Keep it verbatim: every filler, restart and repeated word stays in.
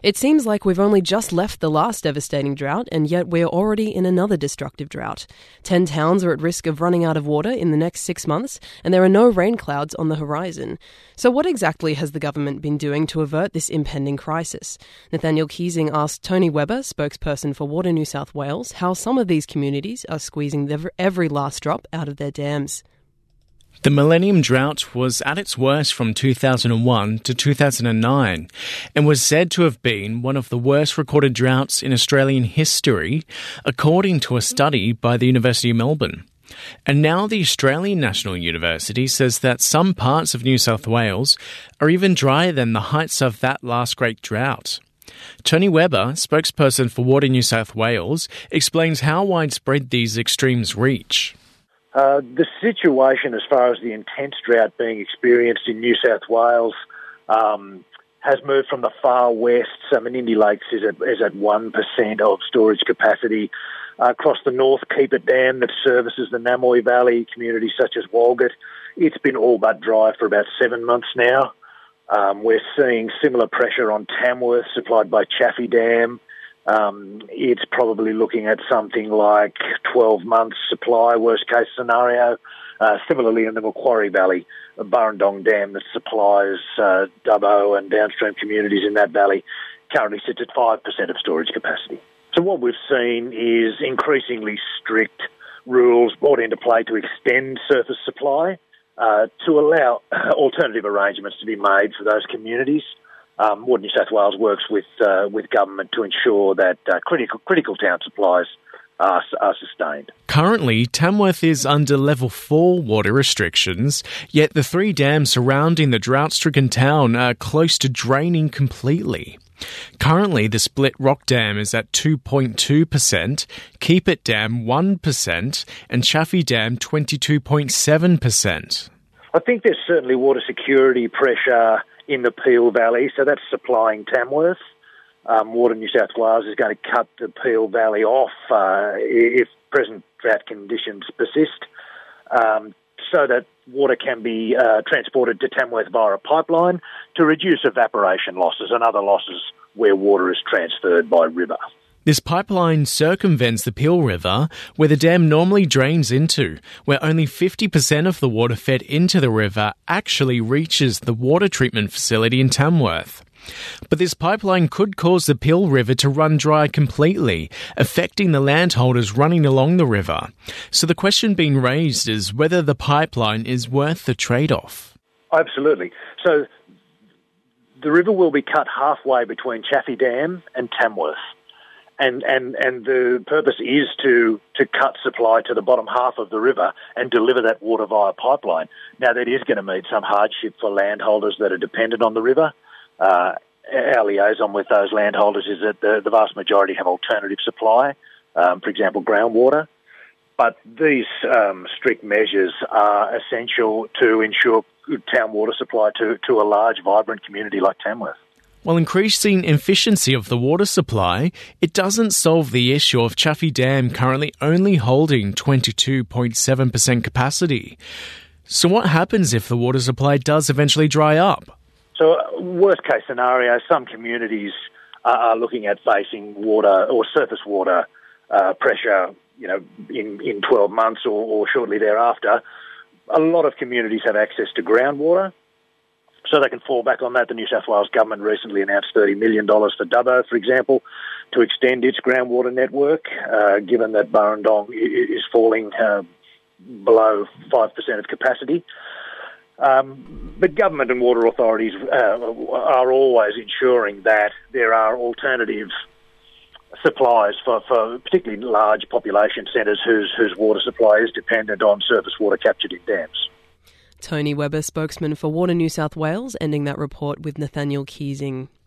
It seems like we've only just left the last devastating drought, and yet we're already in another destructive drought. Ten towns are at risk of running out of water in the next six months, and there are no rain clouds on the horizon. So what exactly has the government been doing to avert this impending crisis? Nathaniel Keesing asked Tony Webber, spokesperson for Water New South Wales, how some of these communities are squeezing every last drop out of their dams. The Millennium Drought was at its worst from two thousand one to two thousand nine and was said to have been one of the worst recorded droughts in Australian history, according to a study by the University of Melbourne. And now the Australian National University says that some parts of New South Wales are even drier than the heights of that last great drought. Tony Webber, spokesperson for Water New South Wales, explains how widespread these extremes reach. Uh, the situation as far as the intense drought being experienced in New South Wales um, has moved from the far west. So Menindee Lakes is at, is at one percent of storage capacity. Uh, across the north, Keepit Dam that services the Namoi Valley, communities such as Walgett, it's been all but dry for about seven months now. Um, we're seeing similar pressure on Tamworth, supplied by Chaffey Dam. Um, it's probably looking at something like twelve months supply, worst case scenario. Uh, similarly in the Macquarie Valley, the Burrendong Dam that supplies uh, Dubbo and downstream communities in that valley currently sits at five percent of storage capacity. So what we've seen is increasingly strict rules brought into play to extend surface supply, uh, to allow alternative arrangements to be made for those communities. Um, Water New South Wales works with uh, with government to ensure that uh, critical critical town supplies are, are sustained. Currently, Tamworth is under level four water restrictions, yet the three dams surrounding the drought-stricken town are close to draining completely. Currently, the Split Rock Dam is at two point two percent, Keepit Dam one percent, and Chaffey Dam twenty-two point seven percent. I think there's certainly water security pressure in the Peel Valley, so that's supplying Tamworth. Um, Water New South Wales is going to cut the Peel Valley off uh, if present drought conditions persist, um, so that water can be uh, transported to Tamworth via a pipeline to reduce evaporation losses and other losses where water is transferred by river. This pipeline circumvents the Peel River, where the dam normally drains into, where only fifty percent of the water fed into the river actually reaches the water treatment facility in Tamworth. But this pipeline could cause the Peel River to run dry completely, affecting the landholders running along the river. So the question being raised is whether the pipeline is worth the trade-off. Absolutely. So the river will be cut halfway between Chaffey Dam and Tamworth. And, and, and the purpose is to, to cut supply to the bottom half of the river and deliver that water via pipeline. Now, that is going to mean some hardship for landholders that are dependent on the river. Uh, our liaison with those landholders is that the, the vast majority have alternative supply, um, for example, groundwater. But these um, strict measures are essential to ensure good town water supply to, to a large, vibrant community like Tamworth. While increasing efficiency of the water supply, it doesn't solve the issue of Chaffey Dam currently only holding twenty-two point seven percent capacity. So what happens if the water supply does eventually dry up? So worst case scenario, some communities are looking at facing water or surface water uh, pressure, you know, in, in twelve months or, or shortly thereafter. A lot of communities have access to groundwater, so they can fall back on that. The New South Wales government recently announced thirty million dollars for Dubbo, for example, to extend its groundwater network, uh, given that Burrendong is falling uh, below five percent of capacity. Um, but government and water authorities uh, are always ensuring that there are alternative supplies for, for particularly large population centres whose, whose water supply is dependent on surface water captured in dams. Tony Webber, spokesman for Water New South Wales, ending that report with Nathaniel Keesing.